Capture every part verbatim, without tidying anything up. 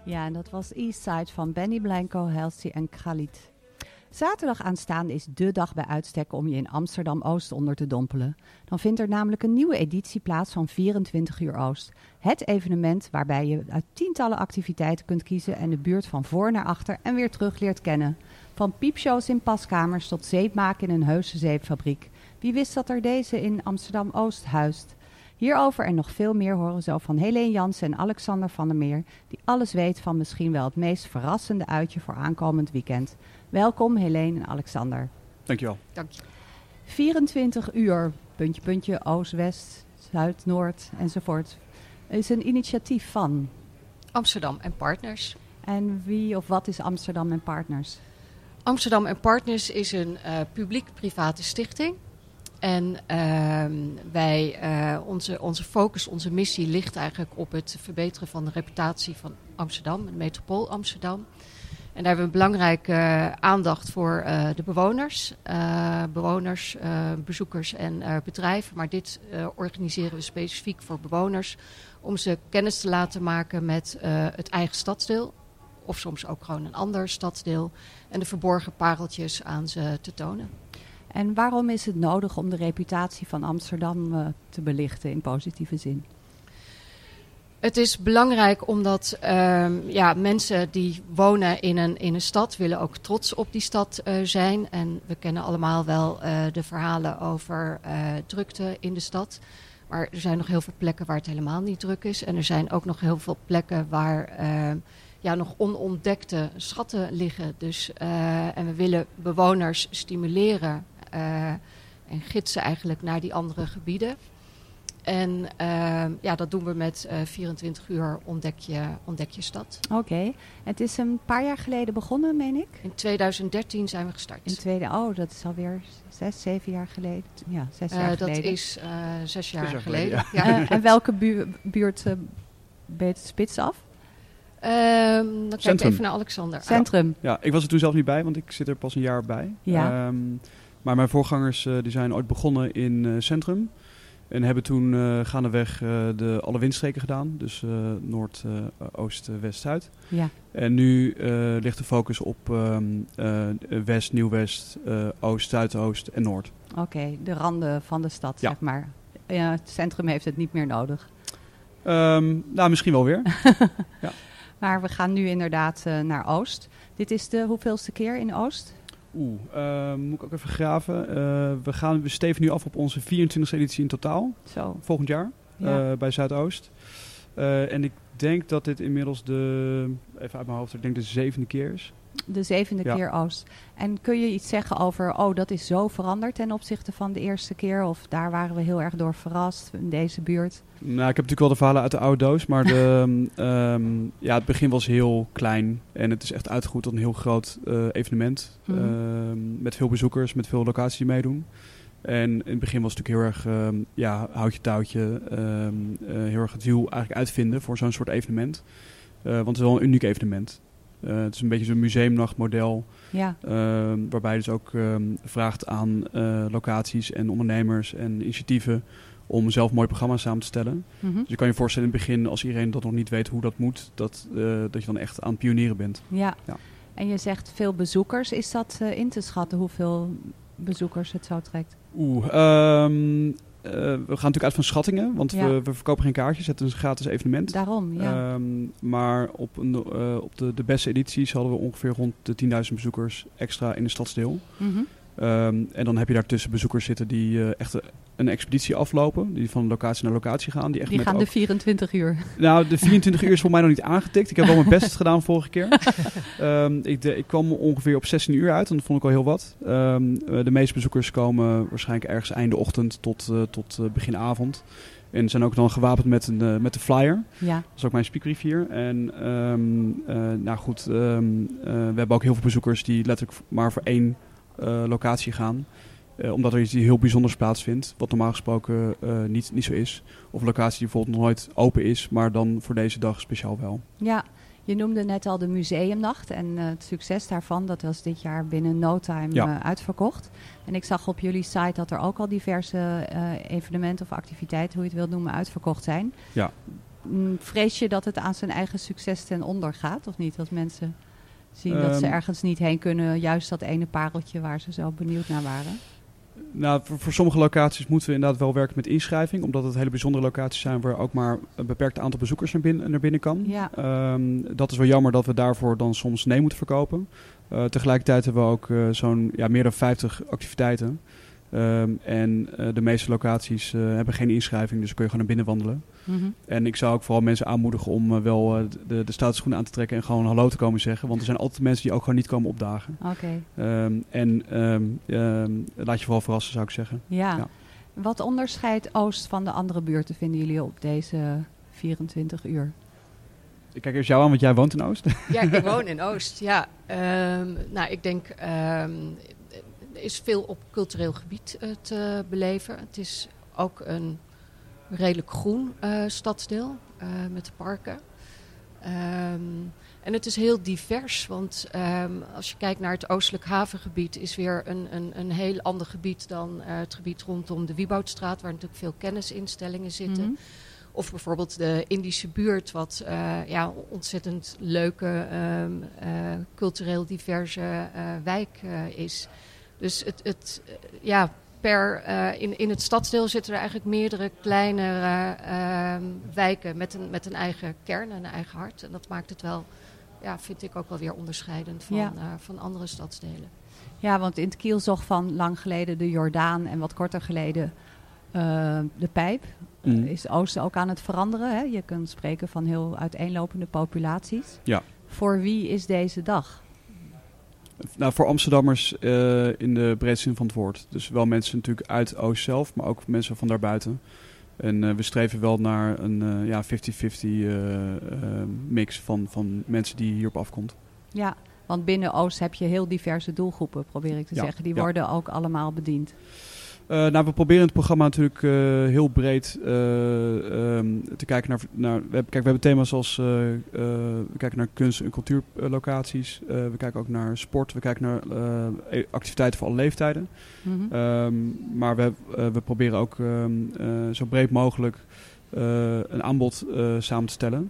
Ja, en dat was Eastside van Benny Blanco, Halsey en Khalid. Zaterdag aanstaande is dé dag bij uitstek om je in Amsterdam-Oost onder te dompelen. Dan vindt er namelijk een nieuwe editie plaats van vierentwintig uur Oost. Het evenement waarbij je uit tientallen activiteiten kunt kiezen en de buurt van voor naar achter en weer terug leert kennen. Van piepshows in paskamers tot zeep maken in een heuse zeepfabriek. Wie wist dat er deze in Amsterdam-Oost huist? Hierover en nog veel meer horen we zo van Helene Jansen en Alexander van der Meer, die alles weet van misschien wel het meest verrassende uitje voor aankomend weekend. Welkom Helene en Alexander. Dankjewel. Dank je. vierentwintig uur, puntje, puntje, Oost, West, Zuid, Noord enzovoort. Is een initiatief van Amsterdam en Partners. En wie of wat is Amsterdam en Partners? Amsterdam en Partners is een uh, publiek-private stichting. En uh, wij, uh, onze, onze focus, onze missie ligt eigenlijk op het verbeteren van de reputatie van Amsterdam, het metropool Amsterdam. En daar hebben we belangrijke uh, aandacht voor uh, de bewoners, uh, bewoners, uh, bezoekers en uh, bedrijven. Maar dit uh, organiseren we specifiek voor bewoners om ze kennis te laten maken met uh, het eigen stadsdeel. Of soms ook gewoon een ander stadsdeel. En de verborgen pareltjes aan ze te tonen. En waarom is het nodig om de reputatie van Amsterdam uh, te belichten in positieve zin? Het is belangrijk omdat uh, ja, mensen die wonen in een, in een stad willen ook trots op die stad uh, zijn. En we kennen allemaal wel uh, de verhalen over uh, drukte in de stad. Maar er zijn nog heel veel plekken waar het helemaal niet druk is. En er zijn ook nog heel veel plekken waar uh, ja, nog onontdekte schatten liggen. Dus, uh, en we willen bewoners stimuleren uh, en gidsen eigenlijk naar die andere gebieden. En uh, ja, dat doen we met uh, vierentwintig uur ontdek je, ontdek je stad. Oké, okay. Het is een paar jaar geleden begonnen, meen ik? In twintig dertien zijn we gestart. In tweede, oh, dat is alweer zes, zeven jaar geleden. Ja, zes uh, jaar dat geleden. Dat is uh, zes jaar, jaar geleden. geleden, ja. uh, en welke bu- buurt uh, ben je het spits af? Uh, dan kijk Centrum. ik even naar Alexander. Centrum. Ja, ik was er toen zelf niet bij, want ik zit er pas een jaar bij. Ja. Um, maar mijn voorgangers uh, die zijn ooit begonnen in uh, Centrum. En hebben toen uh, gaandeweg uh, de alle windstreken gedaan. Dus uh, Noord, uh, Oost, uh, West, Zuid. Ja. En nu uh, ligt de focus op um, uh, West, Nieuw-West, uh, Oost, Zuidoost en Noord. Oké, okay, de randen van de stad, ja. zeg maar. Ja, het centrum heeft het niet meer nodig. Um, nou, misschien wel weer. Ja. Maar we gaan nu inderdaad uh, naar Oost. Dit is de hoeveelste keer in Oost? Oeh, uh, moet ik ook even graven. Uh, we, gaan, we steven nu af op onze vierentwintigste editie in totaal. Zo. Volgend jaar, ja. uh, bij Zuidoost. Uh, en ik denk dat dit inmiddels de, even uit mijn hoofd, ik denk de zevende keer is. De zevende ja. keer Oost. En kun je iets zeggen over, oh, dat is zo veranderd ten opzichte van de eerste keer? Of daar waren we heel erg door verrast in deze buurt? Nou, ik heb natuurlijk wel de verhalen uit de oude doos. Maar de, um, ja, het begin was heel klein. En het is echt uitgegroeid tot een heel groot uh, evenement. Mm-hmm. Uh, met veel bezoekers, met veel locaties die meedoen. En in het begin was het natuurlijk heel erg, um, ja, houtje touwtje. Um, uh, heel erg het wiel eigenlijk uitvinden voor zo'n soort evenement. Uh, want het is wel een uniek evenement. Uh, het is een beetje zo'n museumnachtmodel. Ja. Uh, waarbij dus ook um, vraagt aan uh, locaties en ondernemers en initiatieven om zelf mooie programma's samen te stellen. Mm-hmm. Dus je kan je voorstellen in het begin, als iedereen dat nog niet weet hoe dat moet, dat, uh, dat je dan echt aan het pionieren bent. Ja. ja. En je zegt veel bezoekers. Is dat uh, in te schatten hoeveel bezoekers het zo trekt? Oeh, um, uh, we gaan natuurlijk uit van schattingen, want ja. we, we verkopen geen kaartjes. Het is een gratis evenement. Daarom, ja. Um, maar op, een, uh, op de, de beste edities hadden we ongeveer rond de tienduizend bezoekers extra in de stadsdeel. Mm-hmm. Um, en dan heb je daartussen bezoekers zitten die uh, echt een expeditie aflopen. Die van locatie naar locatie gaan. Die, echt die met gaan ook... de vierentwintig uur. Nou, de vierentwintig uur is voor mij nog niet aangetikt. Ik heb wel mijn best gedaan vorige keer. Um, ik, de, ik kwam ongeveer op zestien uur uit. En dat vond ik al heel wat. Um, de meeste bezoekers komen waarschijnlijk ergens einde ochtend tot, uh, tot uh, begin avond. En zijn ook dan gewapend met, een, uh, met de flyer. Ja. Dat is ook mijn speakbrief hier. En um, uh, nou goed, um, uh, we hebben ook heel veel bezoekers die letterlijk maar voor één Uh, locatie gaan. Uh, omdat er iets heel bijzonders plaatsvindt. Wat normaal gesproken uh, niet, niet zo is. Of een locatie die bijvoorbeeld nog nooit open is. Maar dan voor deze dag speciaal wel. Ja, je noemde net al de museumnacht. En uh, het succes daarvan, dat was dit jaar binnen no time ja. uh, uitverkocht. En ik zag op jullie site dat er ook al diverse uh, evenementen of activiteiten, hoe je het wilt noemen, uitverkocht zijn. Ja. mm, vrees je dat het aan zijn eigen succes ten onder gaat, of niet? Dat mensen zien um, dat ze ergens niet heen kunnen, juist dat ene pareltje waar ze zo benieuwd naar waren? Nou, voor, voor sommige locaties moeten we inderdaad wel werken met inschrijving, omdat het hele bijzondere locaties zijn waar ook maar een beperkt aantal bezoekers naar binnen, naar binnen kan. Ja. Um, dat is wel jammer dat we daarvoor dan soms nee moeten verkopen. Uh, tegelijkertijd hebben we ook uh, zo'n ja, meer dan vijftig activiteiten. Um, en uh, de meeste locaties uh, hebben geen inschrijving, dus kun je gewoon naar binnen wandelen. Mm-hmm. En ik zou ook vooral mensen aanmoedigen om uh, wel uh, de, de stoute schoenen aan te trekken en gewoon hallo te komen zeggen. Want er zijn altijd mensen die ook gewoon niet komen opdagen. Oké. Okay. Um, en um, um, laat je vooral verrassen, zou ik zeggen. Ja. ja. Wat onderscheidt Oost van de andere buurten, vinden jullie, op deze vierentwintig uur? Ik kijk eerst jou aan, want jij woont in Oost. Ja, ik woon in Oost, ja. Um, nou, ik denk... Um, Er is veel op cultureel gebied uh, te beleven. Het is ook een redelijk groen uh, stadsdeel uh, met de parken. Um, en het is heel divers, want um, als je kijkt naar het oostelijk havengebied is weer een, een, een heel ander gebied dan uh, het gebied rondom de Wieboudstraat, waar natuurlijk veel kennisinstellingen zitten. Mm-hmm. Of bijvoorbeeld de Indische buurt, wat uh, ja, ontzettend leuke, um, uh, cultureel diverse uh, wijk uh, is. Dus het, het, ja, per, uh, in, in het stadsdeel zitten er eigenlijk meerdere kleinere uh, wijken met een, met een eigen kern en een eigen hart. En dat maakt het wel, ja, vind ik ook wel weer onderscheidend van, ja. uh, van andere stadsdelen. Ja, want in het kielzog van lang geleden de Jordaan en wat korter geleden uh, de Pijp mm. uh, is Oost ook aan het veranderen. Hè? Je kunt spreken van heel uiteenlopende populaties. Ja. Voor wie is deze dag? Nou, voor Amsterdammers uh, in de breedste zin van het woord. Dus wel mensen natuurlijk uit Oost zelf, maar ook mensen van daarbuiten. En uh, we streven wel naar een uh, ja, vijftig-vijftig uh, uh, mix van, van mensen die hierop afkomt. Ja, want binnen Oost heb je heel diverse doelgroepen, probeer ik te ja, zeggen. Die ja. worden ook allemaal bediend. Uh, nou, we proberen het programma natuurlijk uh, heel breed uh, um, te kijken naar... naar we hebben, kijk, we hebben thema's als... Uh, uh, we kijken naar kunst- en cultuurlocaties. Uh, we kijken ook naar sport. We kijken naar uh, activiteiten voor alle leeftijden. Mm-hmm. Um, maar we, uh, we proberen ook um, uh, zo breed mogelijk uh, een aanbod uh, samen te stellen.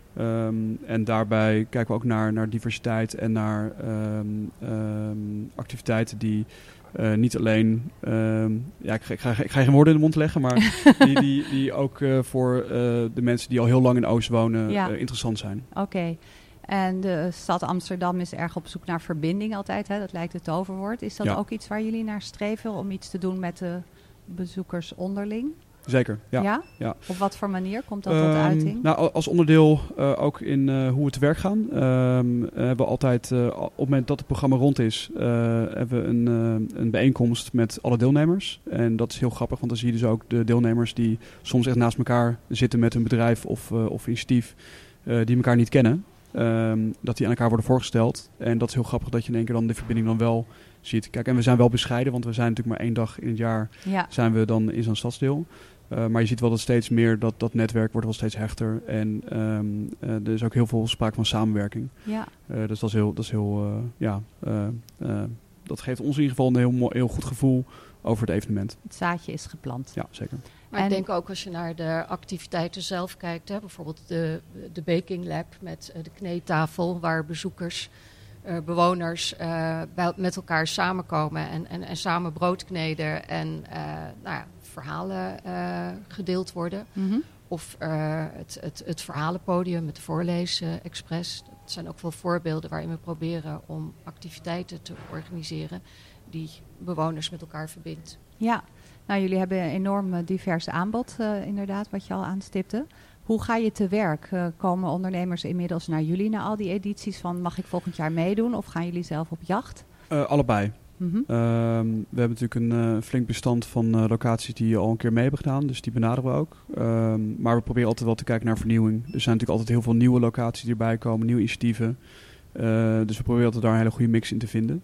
Um, en daarbij kijken we ook naar, naar diversiteit en naar um, um, activiteiten die... Uh, niet alleen, uh, ja, ik ga, ik, ga, ik ga geen woorden in de mond leggen, maar die, die, die ook uh, voor uh, de mensen die al heel lang in Oost wonen ja. uh, interessant zijn. Oké, okay. En de stad Amsterdam is erg op zoek naar verbinding altijd, hè? Dat lijkt het toverwoord. Is dat ja. ook iets waar jullie naar streven om iets te doen met de bezoekers onderling? Zeker, ja. Ja? ja. Op wat voor manier komt dat tot um, uiting? Nou, als onderdeel uh, ook in uh, hoe we te werk gaan. Um, uh, hebben we altijd, uh, op het moment dat het programma rond is, uh, hebben we een, uh, een bijeenkomst met alle deelnemers. En dat is heel grappig, want dan zie je dus ook de deelnemers die soms echt naast elkaar zitten met een bedrijf of, uh, of initiatief uh, die elkaar niet kennen. Um, dat die aan elkaar worden voorgesteld. En dat is heel grappig dat je in één keer dan de verbinding dan wel ziet. Kijk, en we zijn wel bescheiden, want we zijn natuurlijk maar één dag in het jaar ja. zijn we dan in zo'n stadsdeel. Uh, maar je ziet wel dat steeds meer, dat, dat netwerk wordt wel steeds hechter. En um, uh, er is ook heel veel sprake van samenwerking. Ja. Uh, dus dat is heel, dat is heel uh, ja, uh, uh, dat geeft ons in ieder geval een heel, mooi, heel goed gevoel over het evenement. Het zaadje is geplant. Ja, zeker. Maar en ik denk ook als je naar de activiteiten zelf kijkt, hè, bijvoorbeeld de, de baking lab met uh, de kneettafel, waar bezoekers, uh, bewoners uh, bij, met elkaar samenkomen en, en, en samen brood kneden en uh, nou ja, verhalen uh, gedeeld worden. Mm-hmm. Of uh, het, het, het verhalenpodium met de voorlees-express. Uh, dat zijn ook wel voorbeelden waarin we proberen om activiteiten te organiseren die bewoners met elkaar verbindt. Ja, nou jullie hebben een enorm divers aanbod, uh, inderdaad, wat je al aanstipte. Hoe ga je te werk? Uh, komen ondernemers inmiddels naar jullie, naar al die edities van mag ik volgend jaar meedoen? Of gaan jullie zelf op jacht? Uh, allebei. Mm-hmm. Uh, we hebben natuurlijk een uh, flink bestand van uh, locaties die al een keer mee hebben gedaan. Dus die benaderen we ook. Uh, maar we proberen altijd wel te kijken naar vernieuwing. Er zijn natuurlijk altijd heel veel nieuwe locaties die erbij komen, nieuwe initiatieven. Uh, dus we proberen altijd daar een hele goede mix in te vinden.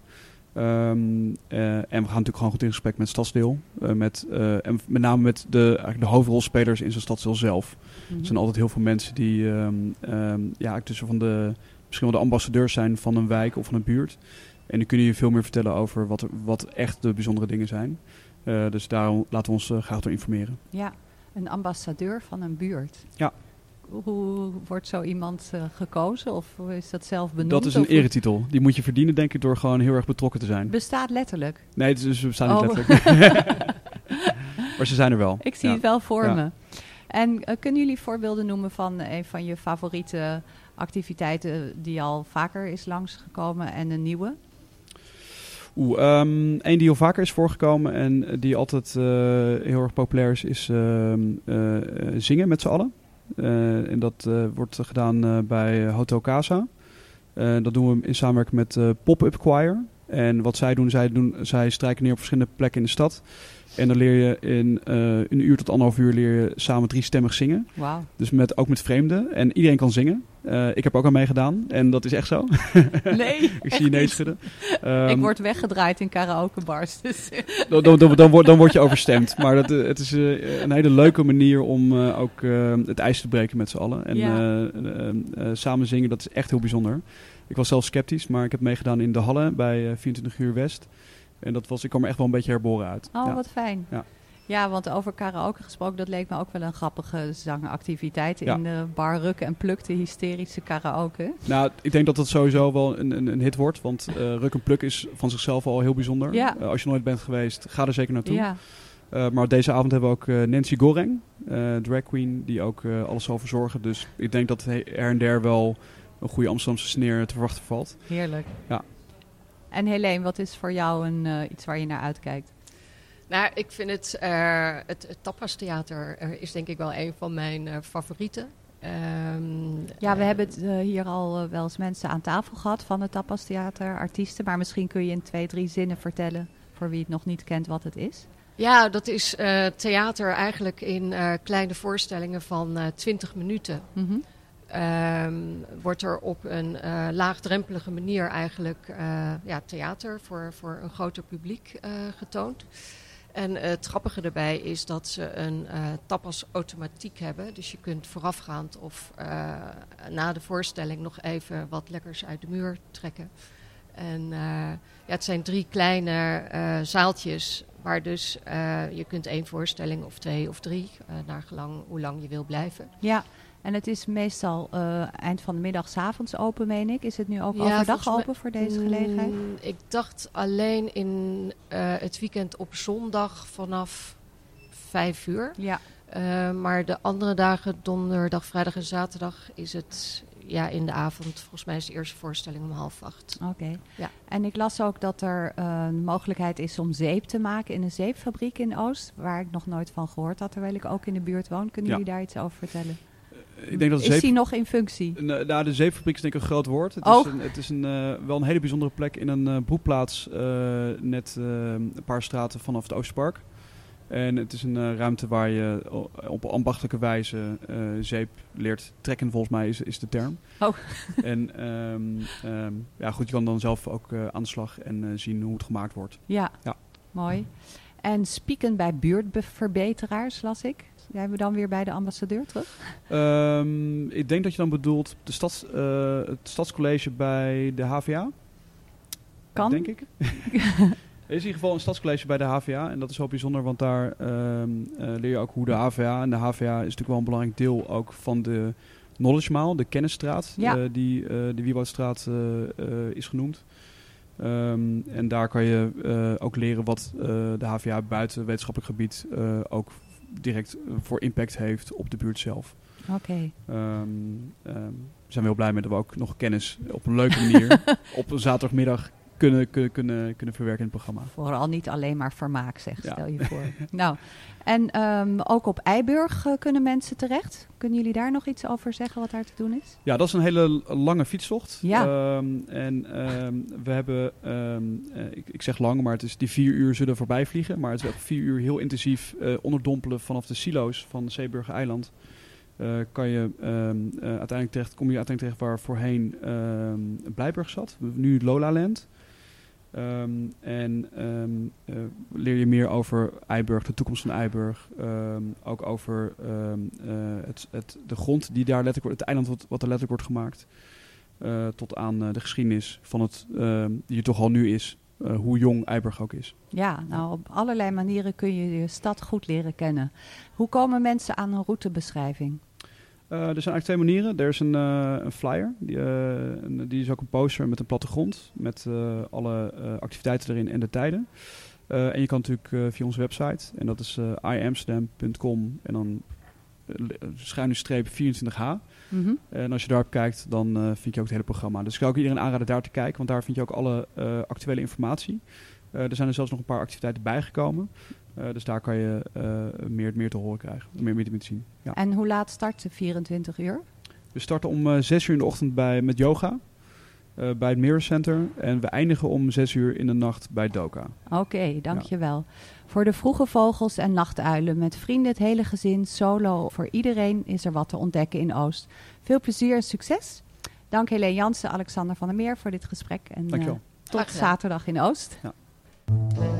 Um, uh, en we gaan natuurlijk gewoon goed in gesprek met het stadsdeel. Uh, met, uh, en met name met de, eigenlijk de hoofdrolspelers in zo'n stadsdeel zelf. Mm-hmm. Er zijn altijd heel veel mensen die um, um, ja, tussen van de, misschien wel de ambassadeurs zijn van een wijk of van een buurt. En die kunnen je veel meer vertellen over wat, er, wat echt de bijzondere dingen zijn. Uh, dus daarom laten we ons uh, graag door informeren. Ja, een ambassadeur van een buurt. Ja. hoe wordt zo iemand uh, gekozen? Of is dat zelf benoemd? Dat is een of eretitel. Die moet je verdienen, denk ik, door gewoon heel erg betrokken te zijn. Bestaat letterlijk? Nee, het is, ze bestaan niet oh. letterlijk. Maar ze zijn er wel. Ik zie ja. het wel voor ja. me. En uh, kunnen jullie voorbeelden noemen van een van je favoriete activiteiten die al vaker is langsgekomen en een nieuwe? Oeh, um, een die al vaker is voorgekomen en die altijd uh, heel erg populair is, is uh, uh, zingen met z'n allen. Uh, en dat uh, wordt gedaan uh, bij Hotel Casa. Uh, dat doen we in samenwerking met uh, Pop-Up Choir. En wat zij doen, zij doen, zij strijken neer op verschillende plekken in de stad. En dan leer je in uh, een uur tot anderhalf uur leer je samen driestemmig zingen. Wow. Dus met, ook met vreemden. En iedereen kan zingen. Uh, ik heb ook aan meegedaan. En dat is echt zo. Nee. Ik zie je nee schudden. Um, ik word weggedraaid in karaokebars. Dus. dan, dan, dan, dan, word, dan word je overstemd. Maar dat, uh, het is uh, een hele leuke manier om uh, ook uh, het ijs te breken met z'n allen. En ja. uh, uh, uh, samen zingen, dat is echt heel bijzonder. Ik was zelf sceptisch, maar ik heb meegedaan in de Hallen bij uh, vierentwintig uur West. En dat was, ik kwam er echt wel een beetje herboren uit. Oh, ja. wat fijn. Ja. Ja, want over karaoke gesproken, dat leek me ook wel een grappige zangactiviteit. Ja. In de bar rukken en pluk, de hysterische karaoke. Nou, ik denk dat dat sowieso wel een, een, een hit wordt. Want uh, Ruk en Pluk is van zichzelf al heel bijzonder. Ja. Uh, als je nooit bent geweest, ga er zeker naartoe. Ja. Uh, maar deze avond hebben we ook uh, Nancy Goreng, uh, drag queen, die ook uh, alles zal verzorgen. Dus ik denk dat er en der wel een goede Amsterdamse sneer te verwachten valt. Heerlijk. Ja. En Helene, wat is voor jou een, uh, iets waar je naar uitkijkt? Nou, ik vind het, uh, het, het Tapas Theater uh, is denk ik wel een van mijn uh, favorieten. Um, ja, we uh, hebben het uh, hier al uh, wel eens mensen aan tafel gehad van het Tapas Theater, artiesten. Maar misschien kun je in twee, drie zinnen vertellen, voor wie het nog niet kent, wat het is. Ja, dat is uh, theater eigenlijk in uh, kleine voorstellingen van uh, twintig minuten. Mm-hmm. Um, wordt er op een uh, laagdrempelige manier eigenlijk uh, ja, theater voor, voor een groter publiek uh, getoond. En uh, het grappige erbij is dat ze een uh, tapas-automatiek hebben. Dus je kunt voorafgaand of uh, na de voorstelling nog even wat lekkers uit de muur trekken. En uh, ja, het zijn drie kleine uh, zaaltjes waar dus uh, je kunt één voorstelling of twee of drie, uh, naar gelang hoe lang je wil blijven. Ja. En het is meestal uh, eind van de middag 's avonds open, meen ik. Is het nu ook ja, overdag mij, open voor deze gelegenheid? Mm, ik dacht alleen in uh, het weekend op zondag vanaf vijf uur. Ja. Uh, maar de andere dagen, donderdag, vrijdag en zaterdag, is het ja, in de avond. Volgens mij is de eerste voorstelling om half acht. Oké. Okay. Ja. En ik las ook dat er uh, een mogelijkheid is om zeep te maken in een zeepfabriek in Oost. Waar ik nog nooit van gehoord had, terwijl ik ook in de buurt woon. Kunnen ja. jullie daar iets over vertellen? Ik denk dat is zeep... die nog in functie? Nou, de, de zeepfabriek is denk ik een groot woord. Het oh. is, een, het is een, uh, wel een hele bijzondere plek in een uh, broedplaats, uh, net uh, een paar straten vanaf het Oosterpark. En het is een uh, ruimte waar je op ambachtelijke wijze uh, zeep leert trekken, volgens mij is, is de term. Oh. En um, um, ja, goed, je kan dan zelf ook uh, aan de slag en uh, zien hoe het gemaakt wordt. Ja, ja. Mooi. En spieken bij buurtverbeteraars, las ik. Zijn we dan weer bij de ambassadeur terug? Um, ik denk dat je dan bedoelt de stads, uh, het stadscollege bij de H V A. Kan. Denk ik. Er is in ieder geval een stadscollege bij de H V A. En dat is wel bijzonder, want daar um, uh, leer je ook hoe de H V A... En de H V A is natuurlijk wel een belangrijk deel ook van de Knowledge Mile, de kennisstraat. Ja. Uh, die uh, de Wieboudstraat uh, uh, is genoemd. Um, en daar kan je uh, ook leren wat uh, de H V A buiten wetenschappelijk gebied uh, ook direct uh, voor impact heeft op de buurt zelf. Oké. Okay. Um, um, we zijn heel blij met dat we ook nog kennis op een leuke manier op een zaterdagmiddag kunnen, kunnen, kunnen, kunnen verwerken in het programma. Vooral niet alleen maar vermaak, zeg, ja. stel je voor. Nou, en um, ook op Eiburg uh, kunnen mensen terecht. Kunnen jullie daar nog iets over zeggen wat daar te doen is? Ja, dat is een hele lange fietstocht. Ja. Um, en um, we hebben, um, uh, ik, ik zeg lang, maar het is die vier uur zullen voorbij vliegen. Maar het is ook vier uur heel intensief uh, onderdompelen vanaf de silo's van Zeeburger Eiland. Uh, kan je um, uh, uiteindelijk terecht, kom je uiteindelijk terecht waar voorheen um, Blijburg zat. Nu Lola Land. Um, en um, uh, leer je meer over Eiburg, de toekomst van Eiburg. Um, ook over um, uh, het, het, de grond die daar letterlijk wordt, het eiland wat, wat er letterlijk wordt gemaakt. Uh, tot aan uh, de geschiedenis van het, uh, die er toch al nu is. Uh, hoe jong Eiburg ook is. Ja, nou op allerlei manieren kun je je stad goed leren kennen. Hoe komen mensen aan een routebeschrijving? Uh, er zijn eigenlijk twee manieren. Er is een, uh, een flyer. Die, uh, een, die is ook een poster met een plattegrond. Met uh, alle uh, activiteiten erin en de tijden. Uh, en je kan natuurlijk uh, via onze website. En dat is uh, i amsterdam punt com. En dan uh, schuine streep vierentwintig H. Mm-hmm. En als je daarop kijkt, dan uh, vind je ook het hele programma. Dus ik zou ook iedereen aanraden daar te kijken. Want daar vind je ook alle uh, actuele informatie. Uh, er zijn er zelfs nog een paar activiteiten bijgekomen. Uh, dus daar kan je uh, meer, meer te horen krijgen. Meer, meer te zien. Ja. En hoe laat start de vierentwintig uur? We starten om uh, zes uur in de ochtend bij, met yoga. Uh, bij het Mirror Center. En we eindigen om zes uur in de nacht bij Doka. Oké, okay, dankjewel. Ja. Voor de vroege vogels en nachtuilen. Met vrienden, het hele gezin, solo. Voor iedereen is er wat te ontdekken in Oost. Veel plezier en succes. Dank Helene Jansen, Alexander van der Meer voor dit gesprek. En uh, tot zaterdag in Oost. Ja.